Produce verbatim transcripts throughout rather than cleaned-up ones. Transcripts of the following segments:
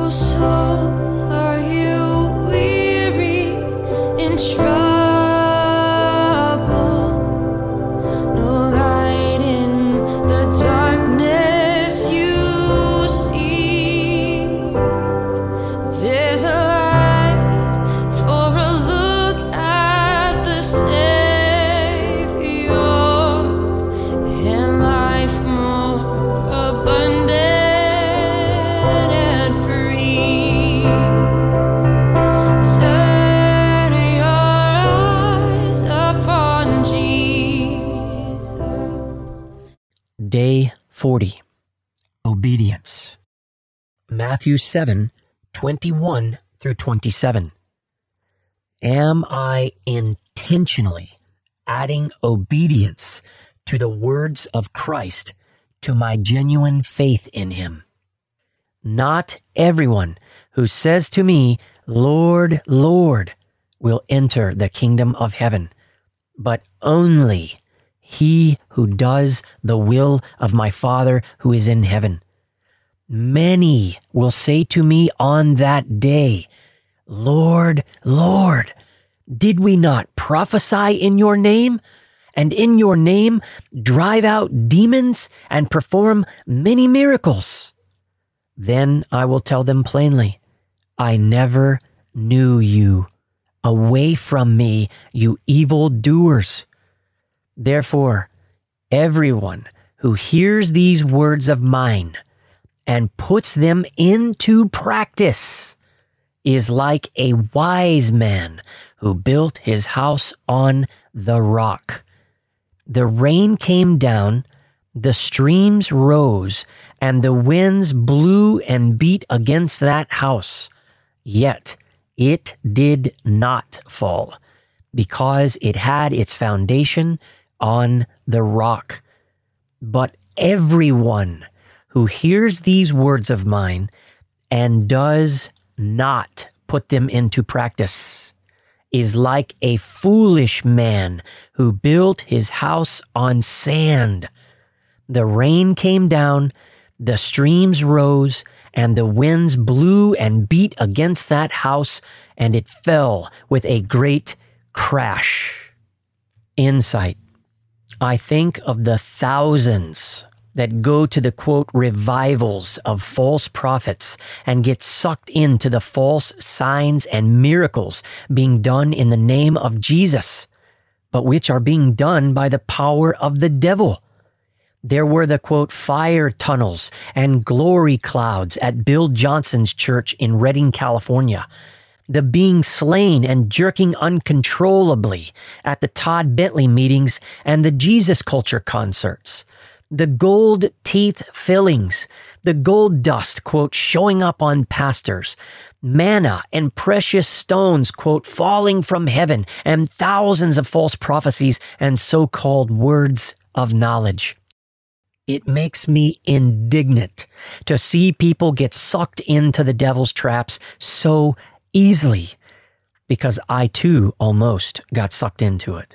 soul, are you weary in trouble? No light in the darkness you see. There's a light for a look at the Savior, and life more abundant and free. Turn your eyes upon Jesus. Day forty. Obedience. Matthew seven, twenty-one through twenty-seven. Am I intentionally adding obedience to the words of Christ to my genuine faith in him? Not everyone who says to me, Lord, Lord, will enter the kingdom of heaven, but only he who does the will of my Father who is in heaven. Many will say to me on that day, Lord, Lord, did we not prophesy in your name, and in your name drive out demons and perform many miracles? Then I will tell them plainly, I never knew you. Away from me, you evildoers. Therefore, everyone who hears these words of mine and puts them into practice is like a wise man who built his house on the rock. The rain came down, the streams rose, and the winds blew and beat against that house. Yet it did not fall, because it had its foundation on the rock. But everyone who hears these words of mine and does not put them into practice is like a foolish man who built his house on sand. The rain came down, the streams rose, and the winds blew and beat against that house, and it fell with a great crash. Insight. I think of the thousands that go to the, quote, revivals of false prophets and get sucked into the false signs and miracles being done in the name of Jesus, but which are being done by the power of the devil. There were the, quote, fire tunnels and glory clouds at Bill Johnson's church in Redding, California. The being slain and jerking uncontrollably at the Todd Bentley meetings and the Jesus Culture concerts. The gold teeth fillings, the gold dust, quote, showing up on pastors, manna and precious stones, quote, falling from heaven, and thousands of false prophecies and so-called words of knowledge. It makes me indignant to see people get sucked into the devil's traps so easily, because I too almost got sucked into it.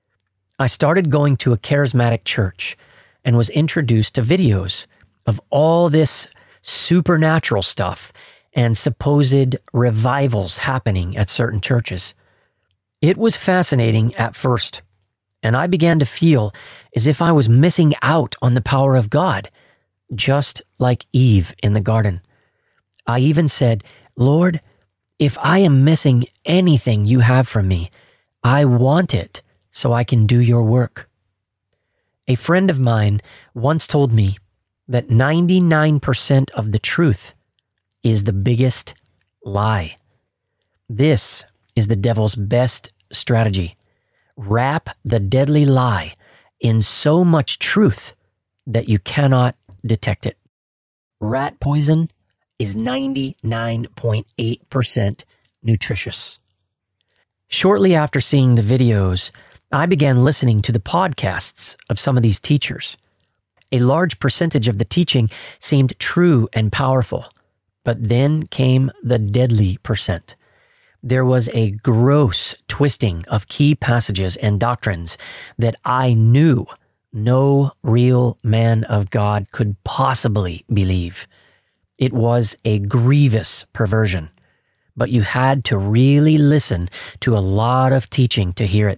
I started going to a charismatic church and was introduced to videos of all this supernatural stuff and supposed revivals happening at certain churches. It was fascinating at first, and I began to feel as if I was missing out on the power of God, just like Eve in the garden. I even said, Lord, if I am missing anything you have from me, I want it so I can do your work. A friend of mine once told me that ninety-nine percent of the truth is the biggest lie. This is the devil's best strategy. Wrap the deadly lie in so much truth that you cannot detect it. Rat poison is ninety-nine point eight percent nutritious. Shortly after seeing the videos, I began listening to the podcasts of some of these teachers. A large percentage of the teaching seemed true and powerful, but then came the deadly percent. There was a gross twisting of key passages and doctrines that I knew no real man of God could possibly believe. It was a grievous perversion, but you had to really listen to a lot of teaching to hear it.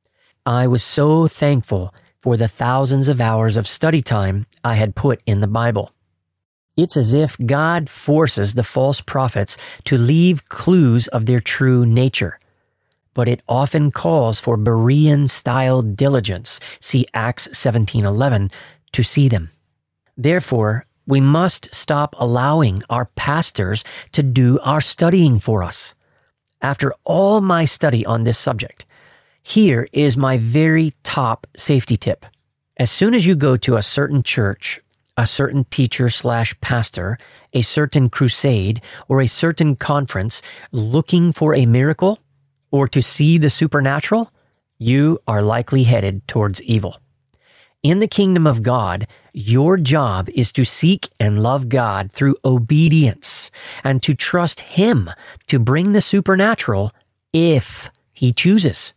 I was so thankful for the thousands of hours of study time I had put in the Bible. It's as if God forces the false prophets to leave clues of their true nature, but it often calls for Berean-style diligence, see Acts seventeen eleven, to see them. Therefore, we must stop allowing our pastors to do our studying for us. After all my study on this subject, here is my very top safety tip. As soon as you go to a certain church, a certain teacher slash pastor, a certain crusade, or a certain conference looking for a miracle or to see the supernatural, you are likely headed towards evil. In the kingdom of God, your job is to seek and love God through obedience and to trust Him to bring the supernatural if He chooses.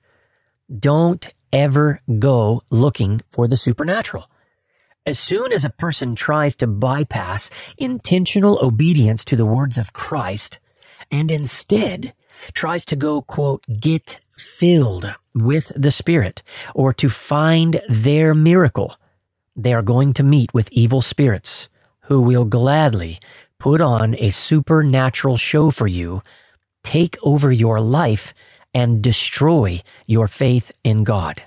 Don't ever go looking for the supernatural. As soon as a person tries to bypass intentional obedience to the words of Christ and instead tries to go, quote, get filled with the Spirit or to find their miracle, they are going to meet with evil spirits who will gladly put on a supernatural show for you, take over your life, and destroy your faith in God.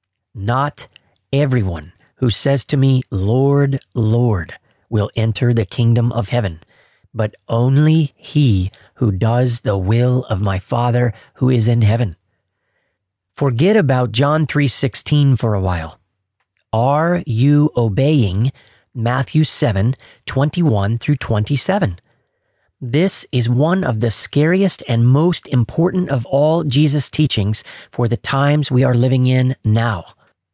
Not everyone who says to me, Lord, Lord, will enter the kingdom of heaven, but only he who does the will of my Father who is in heaven. Forget about John three sixteen for a while. Are you obeying Matthew seven twenty-one through twenty-seven? This is one of the scariest and most important of all Jesus' teachings for the times we are living in now.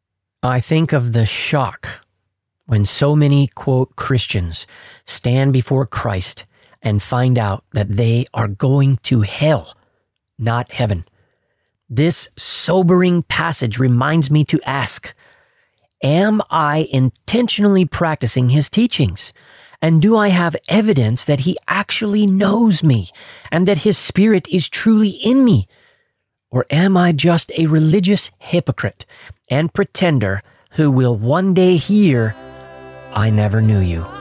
I think of the shock when so many, quote, Christians stand before Christ and find out that they are going to hell, not heaven. This sobering passage reminds me to ask, am I intentionally practicing His teachings? And do I have evidence that He actually knows me and that His Spirit is truly in me? Or am I just a religious hypocrite and pretender who will one day hear, I never knew you?